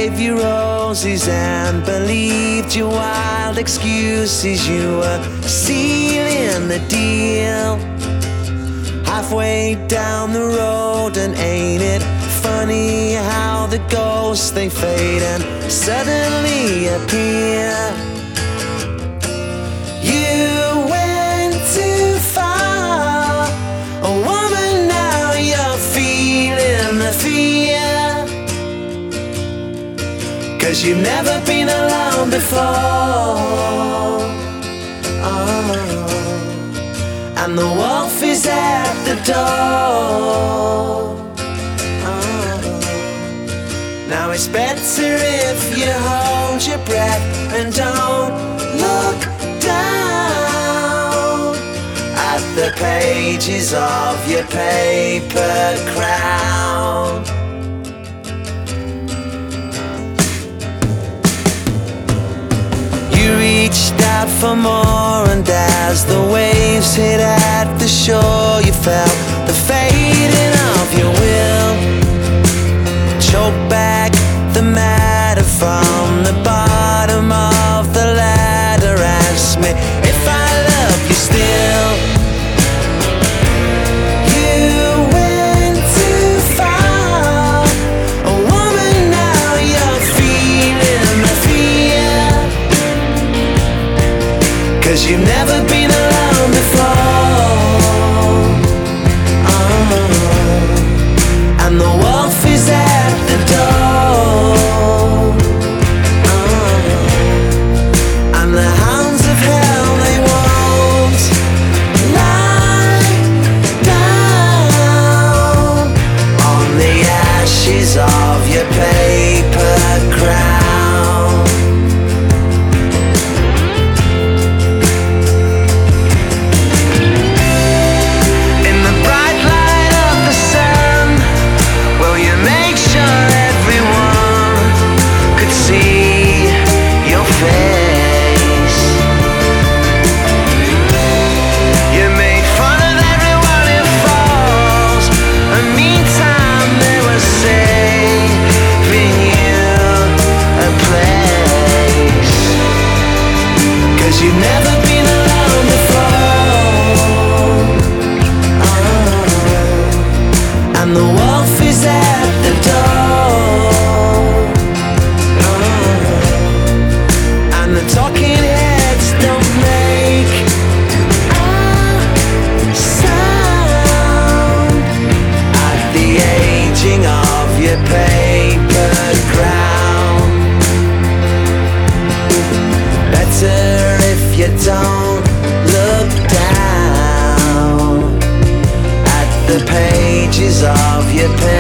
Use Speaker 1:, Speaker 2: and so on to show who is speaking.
Speaker 1: gave you roses and believed your wild excuses. You were sealing the deal halfway down the road, and ain't it funny how the ghosts they fade and suddenly appear. You went too far, a woman, now you're feeling the fear, 'cause you've never been alone before. Oh. And the wolf is at the door. Oh. Now it's better if you hold your breath and don't look down at the pages of your paper crown. You reached out for more, and as the waves hit at the shore, you felt the fading of your will. Choke back the matter from the bottom of the ladder. Ask me if I love you still. You went too far, a woman, now you're feeling the fear, 'cause you've never been alone before. Oh. And the wolf is at the door. Oh. And the hounds of hell, they won't lie down on the ashes of your paper crown. You've never been alone before. Oh. And the wolf is at the door. Oh. And the talking heads don't make a sound at the aging of your paper crown. Better you don't look down at the pages of your pen.